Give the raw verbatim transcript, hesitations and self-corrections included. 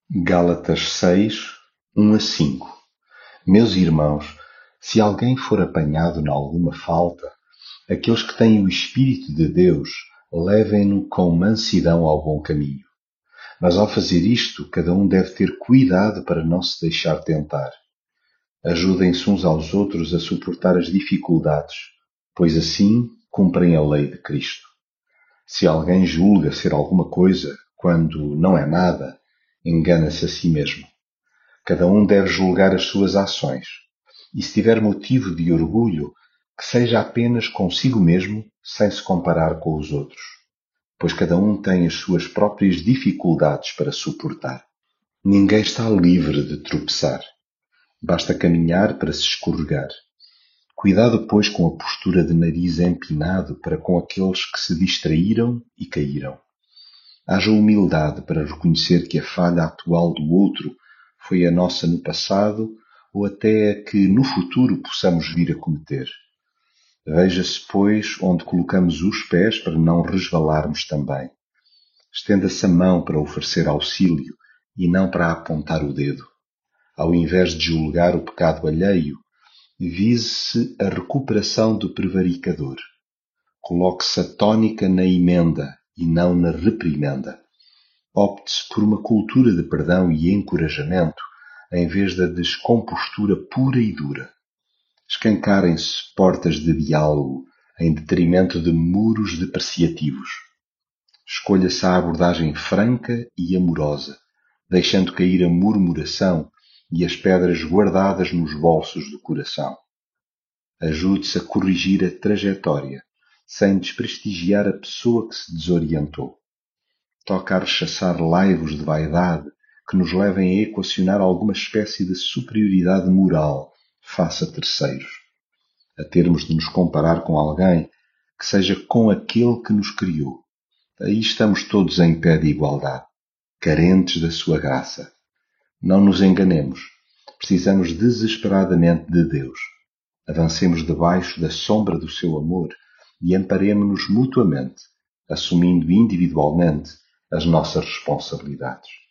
Gálatas seis, um a cinco. Meus irmãos, se alguém for apanhado em alguma falta, aqueles que têm o Espírito de Deus levem-no com mansidão ao bom caminho. Mas ao fazer isto, cada um deve ter cuidado para não se deixar tentar. Ajudem-se uns aos outros a suportar as dificuldades, pois assim cumprem a lei de Cristo. Se alguém julga ser alguma coisa, quando não é nada, engana-se a si mesmo. Cada um deve julgar as suas ações, e se tiver motivo de orgulho, que seja apenas consigo mesmo, sem se comparar com os outros, pois cada um tem as suas próprias dificuldades para suportar. Ninguém está livre de tropeçar. Basta caminhar para se escorregar. Cuidado, pois, com a postura de nariz empinado para com aqueles que se distraíram e caíram. Haja humildade para reconhecer que a falha atual do outro foi a nossa no passado ou até a que no futuro possamos vir a cometer. Veja-se, pois, onde colocamos os pés para não resvalarmos também. Estenda-se a mão para oferecer auxílio e não para apontar o dedo. Ao invés de julgar o pecado alheio, vise-se a recuperação do prevaricador. Coloque-se a tônica na emenda e não na reprimenda. Opte-se por uma cultura de perdão e encorajamento, em vez da descompostura pura e dura. Escancarem-se portas de diálogo, em detrimento de muros depreciativos. Escolha-se a abordagem franca e amorosa, deixando cair a murmuração e as pedras guardadas nos bolsos do coração. Ajude-se a corrigir a trajetória, sem desprestigiar a pessoa que se desorientou. Toca a rechaçar laivos de vaidade que nos levem a equacionar alguma espécie de superioridade moral face a terceiros, a termos de nos comparar com alguém que seja com aquele que nos criou. Aí estamos todos em pé de igualdade, carentes da sua graça. Não nos enganemos, precisamos desesperadamente de Deus. Avancemos debaixo da sombra do seu amor e amparemo-nos mutuamente, assumindo individualmente as nossas responsabilidades.